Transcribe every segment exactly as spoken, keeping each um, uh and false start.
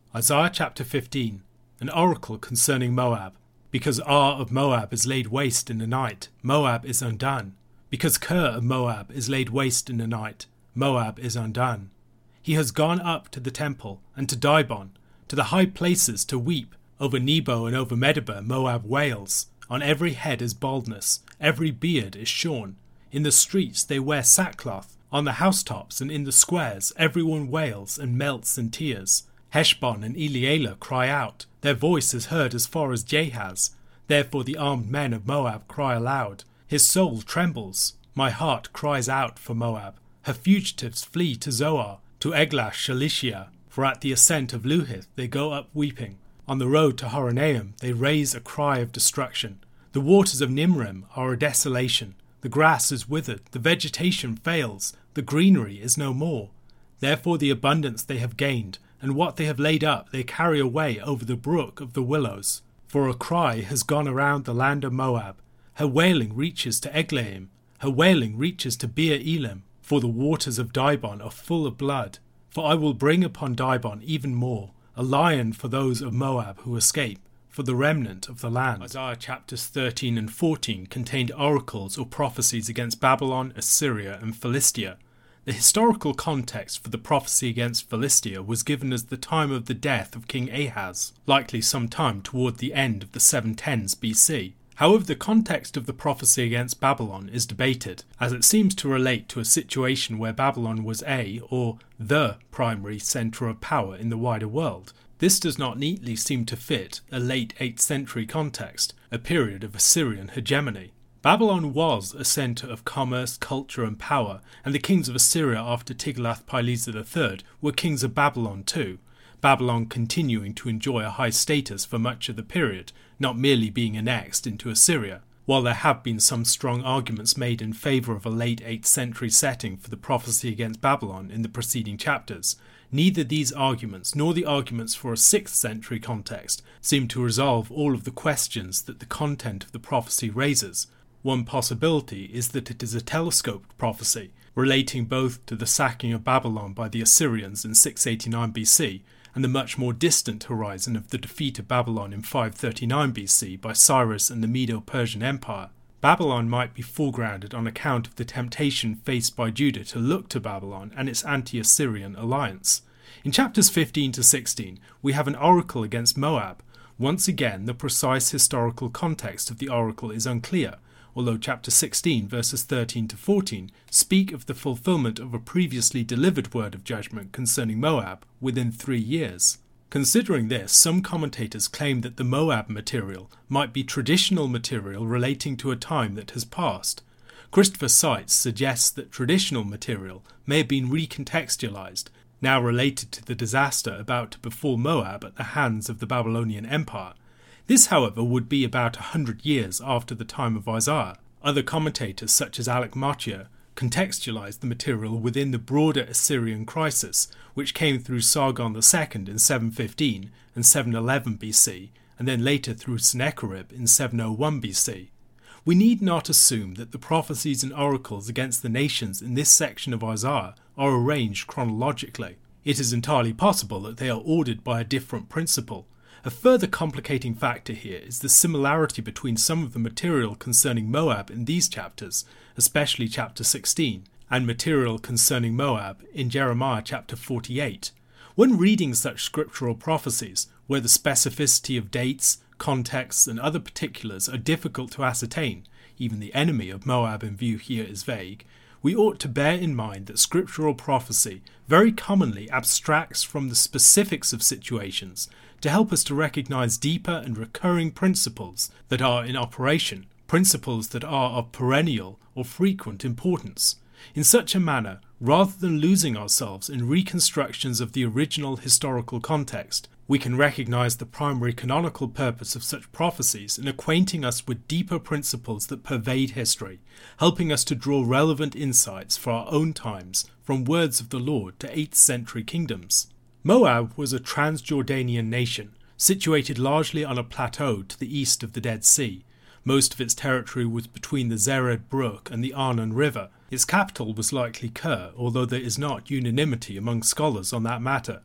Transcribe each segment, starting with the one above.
Isaiah chapter fifteen, an oracle concerning Moab. Because Ar of Moab is laid waste in the night, Moab is undone. Because Ker of Moab is laid waste in the night, Moab is undone. He has gone up to the temple, and to Dibon, to the high places to weep. Over Nebo and over Medeba Moab wails. On every head is baldness, every beard is shorn. In the streets they wear sackcloth. On the housetops and in the squares everyone wails and melts in tears. Heshbon and Elealeh cry out. Their voice is heard as far as Jahaz. Therefore the armed men of Moab cry aloud. His soul trembles. My heart cries out for Moab. Her fugitives flee to Zoar, to Eglash Shalishiah. For at the ascent of Luhith they go up weeping. On the road to Horonaim they raise a cry of destruction. The waters of Nimrim are a desolation. The grass is withered, the vegetation fails, the greenery is no more. Therefore the abundance they have gained, and what they have laid up they carry away over the brook of the willows. For a cry has gone around the land of Moab. Her wailing reaches to Eglaim. Her wailing reaches to Beer Elim. For the waters of Dibon are full of blood. For I will bring upon Dibon even more, a lion for those of Moab who escape, for the remnant of the land. Isaiah chapters thirteen and fourteen contained oracles or prophecies against Babylon, Assyria and Philistia. The historical context for the prophecy against Philistia was given as the time of the death of King Ahaz, likely sometime toward the end of the seven tens B C. However, the context of the prophecy against Babylon is debated, as it seems to relate to a situation where Babylon was a, or the, primary centre of power in the wider world. This does not neatly seem to fit a late eighth century context, a period of Assyrian hegemony. Babylon was a centre of commerce, culture and power, and the kings of Assyria after Tiglath-Pileser the third were kings of Babylon too, Babylon continuing to enjoy a high status for much of the period, not merely being annexed into Assyria. While there have been some strong arguments made in favour of a late eighth century setting for the prophecy against Babylon in the preceding chapters, neither these arguments nor the arguments for a sixth century context seem to resolve all of the questions that the content of the prophecy raises. One possibility is that it is a telescoped prophecy, relating both to the sacking of Babylon by the Assyrians in six eighty-nine B C and the much more distant horizon of the defeat of Babylon in five thirty-nine B C by Cyrus and the Medo-Persian Empire. Babylon might be foregrounded on account of the temptation faced by Judah to look to Babylon and its anti-Assyrian alliance. In chapters fifteen to sixteen, we have an oracle against Moab. Once again, the precise historical context of the oracle is unclear, although chapter sixteen verses thirteen to fourteen speak of the fulfillment of a previously delivered word of judgment concerning Moab within three years. Considering this, some commentators claim that the Moab material might be traditional material relating to a time that has passed. Christopher Seitz suggests that traditional material may have been recontextualized, now related to the disaster about to befall Moab at the hands of the Babylonian Empire. This, however, would be about a hundred years after the time of Isaiah. Other commentators, such as Alec Motyer, contextualized the material within the broader Assyrian crisis, which came through Sargon the Second in seven fifteen and seven eleven B C, and then later through Sennacherib in seven oh one B C. We need not assume that the prophecies and oracles against the nations in this section of Isaiah are arranged chronologically. It is entirely possible that they are ordered by a different principle. A further complicating factor here is the similarity between some of the material concerning Moab in these chapters, especially chapter sixteen, and material concerning Moab in Jeremiah chapter forty-eight. When reading such scriptural prophecies, where the specificity of dates, contexts and other particulars are difficult to ascertain, even the enemy of Moab in view here is vague, we ought to bear in mind that scriptural prophecy very commonly abstracts from the specifics of situations to help us to recognize deeper and recurring principles that are in operation, principles that are of perennial or frequent importance. In such a manner, rather than losing ourselves in reconstructions of the original historical context, we can recognize the primary canonical purpose of such prophecies in acquainting us with deeper principles that pervade history, helping us to draw relevant insights for our own times from words of the Lord to eighth century kingdoms. Moab was a Transjordanian nation, situated largely on a plateau to the east of the Dead Sea. Most of its territory was between the Zered Brook and the Arnon River. Its capital was likely Ker, although there is not unanimity among scholars on that matter.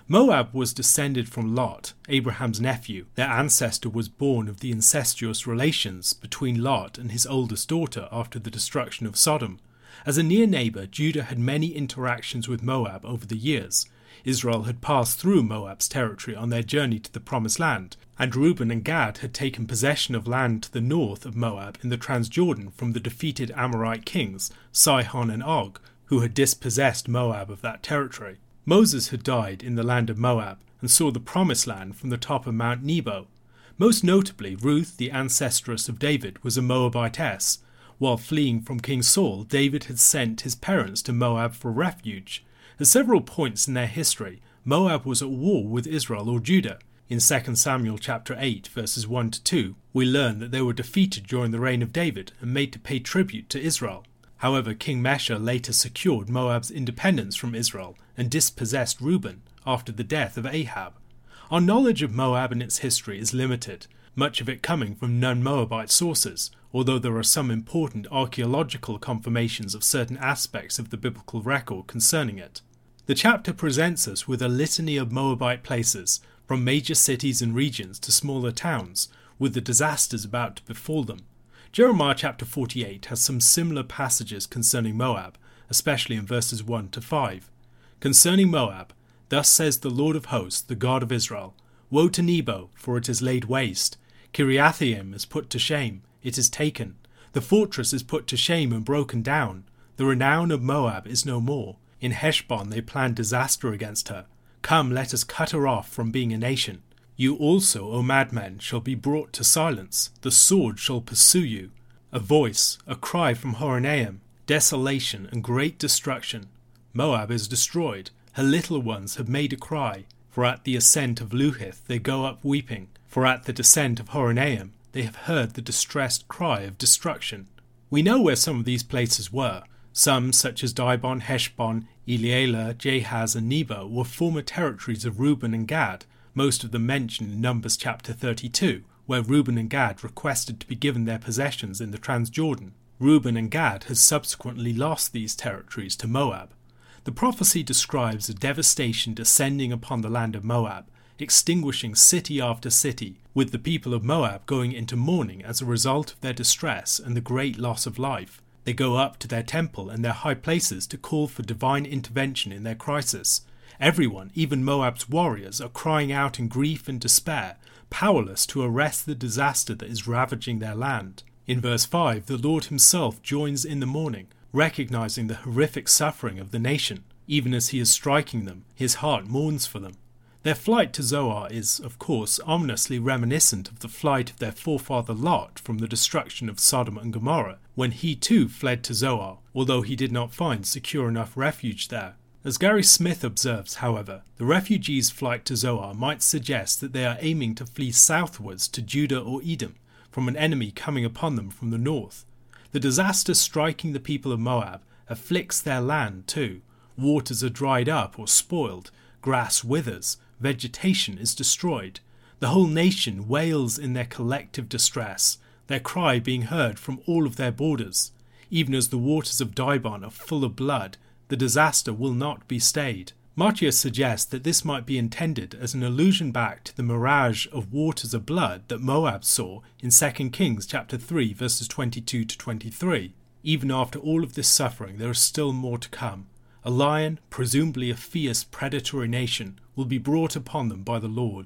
Moab was descended from Lot, Abraham's nephew. Their ancestor was born of the incestuous relations between Lot and his oldest daughter after the destruction of Sodom. As a near neighbour, Judah had many interactions with Moab over the years. Israel had passed through Moab's territory on their journey to the Promised Land, and Reuben and Gad had taken possession of land to the north of Moab in the Transjordan from the defeated Amorite kings, Sihon and Og, who had dispossessed Moab of that territory. Moses had died in the land of Moab and saw the Promised Land from the top of Mount Nebo. Most notably, Ruth, the ancestress of David, was a Moabitess. While fleeing from King Saul, David had sent his parents to Moab for refuge. At several points in their history, Moab was at war with Israel or Judah. In Second Samuel chapter eight, verses one to two, we learn that they were defeated during the reign of David and made to pay tribute to Israel. However, King Mesha later secured Moab's independence from Israel and dispossessed Reuben after the death of Ahab. Our knowledge of Moab and its history is limited, much of it coming from non-Moabite sources, although there are some important archaeological confirmations of certain aspects of the biblical record concerning it. The chapter presents us with a litany of Moabite places, from major cities and regions to smaller towns, with the disasters about to befall them. Jeremiah chapter forty-eight has some similar passages concerning Moab, especially in verses one to five. Concerning Moab, thus says the Lord of hosts, the God of Israel, Woe to Nebo, for it is laid waste. Kiriathaim is put to shame, it is taken. The fortress is put to shame and broken down. The renown of Moab is no more. In Heshbon they plan disaster against her. Come, let us cut her off from being a nation. You also, O madmen, shall be brought to silence. The sword shall pursue you. A voice, a cry from Horonaim, desolation and great destruction. Moab is destroyed. Her little ones have made a cry. For at the ascent of Luhith they go up weeping. For at the descent of Horonaim they have heard the distressed cry of destruction. We know where some of these places were. Some, such as Dibon, Heshbon, Elealeh, Jahaz and Nebo, were former territories of Reuben and Gad, most of them mentioned in Numbers chapter thirty-two, where Reuben and Gad requested to be given their possessions in the Transjordan. Reuben and Gad had subsequently lost these territories to Moab. The prophecy describes a devastation descending upon the land of Moab, extinguishing city after city, with the people of Moab going into mourning as a result of their distress and the great loss of life. They go up to their temple and their high places to call for divine intervention in their crisis. Everyone, even Moab's warriors, are crying out in grief and despair, powerless to arrest the disaster that is ravaging their land. In verse five, the Lord himself joins in the mourning, recognizing the horrific suffering of the nation. Even as he is striking them, his heart mourns for them. Their flight to Zoar is, of course, ominously reminiscent of the flight of their forefather Lot from the destruction of Sodom and Gomorrah, when he too fled to Zoar, although he did not find secure enough refuge there. As Gary Smith observes, however, the refugees' flight to Zoar might suggest that they are aiming to flee southwards to Judah or Edom, from an enemy coming upon them from the north. The disaster striking the people of Moab afflicts their land too. Waters are dried up or spoiled, grass withers, vegetation is destroyed. The whole nation wails in their collective distress, their cry being heard from all of their borders. Even as the waters of Dibon are full of blood, the disaster will not be stayed. Martius suggests that this might be intended as an allusion back to the mirage of waters of blood that Moab saw in Second Kings chapter three verses twenty-two to twenty-three. Even after all of this suffering, there is still more to come. A lion, presumably a fierce predatory nation, will be brought upon them by the Lord.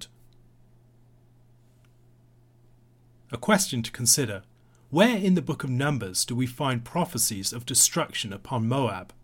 A question to consider. Where in the book of Numbers do we find prophecies of destruction upon Moab?